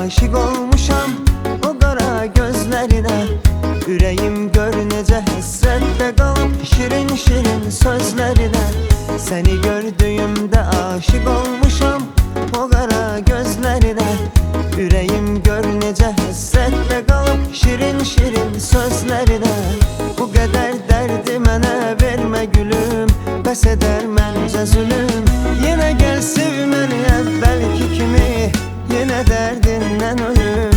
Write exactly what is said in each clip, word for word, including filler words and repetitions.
aşık olmuşam o qara gözlerine. Ürəyim gör necə həsrətdə qalıb şirin şirin sözlerine. Seni gördüğümdə aşık olmuşam o qara gözlerine. Ürəyim gör necə həsrətdə qalıb şirin şirin sözlerine. Bu qədər dərdi mənə vermə gülüm, bəs edər məncə zülüm. Yenə gəl sev məni əvvəlki kimi, yenə dərdindən ölüm.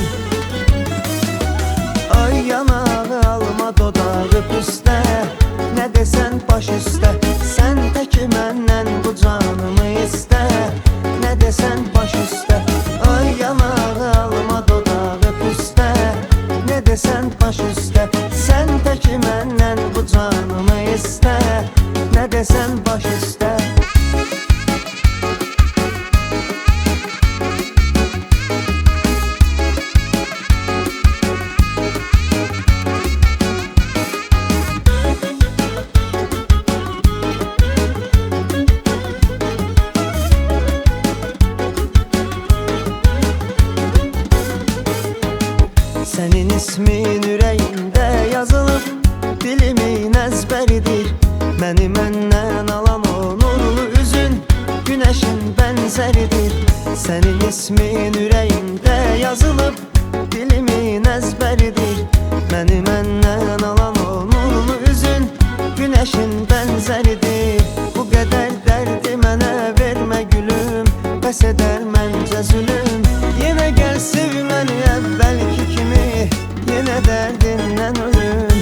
Ay yanağı alma dodağı püstə, nə desən baş üstə. Sən təki məndən bu canımı istə, nə desən baş üstə. Ay yanağı alma dodağı püstə, nə desən baş üstə. Sən təki məndən bu canımı istə, nə desən baş üstə. Senin ismin ürəyimdə yazılıb, dilimin əzbəridir. Məni məndən alan o nurlu üzün, günəşin bənzəridir. Senin ismin ürəyimdə yazılıb, dilimin əzbəridir. Məni məndən alan o nurlu üzün, günəşin bənzəridir. Bu qədər dərdi mənə vermə gülüm, bəs edər məncə zülüm. Yenə gəl sev məni əvvəlki kimi, yenə dərdindən ölüm.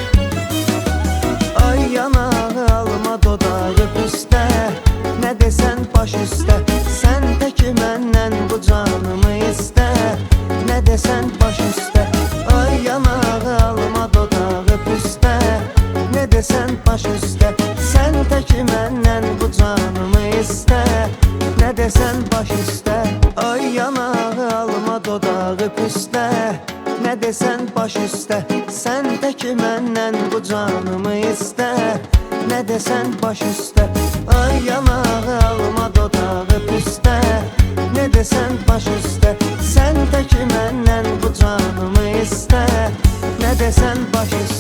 Ay yanağı alma dodağı püstə, nə desən baş üstə. Sən təki məndən bu canımı istə, nə desən baş üstə. Ay yanağı alma dodağı püstə, nə desən baş üstə. Sən təki məndən bu canımı istə, nə desən baş üstə. Ay yanağı alma dodağı püstə, nə desən baş üstə. Sən təki məndən bu canımı istə, nə desən baş üstə. Ay yanağı alma dodağı püstə, nə desən baş üstə. Sən təki məndən bu canımı istə, nə desən baş üstə.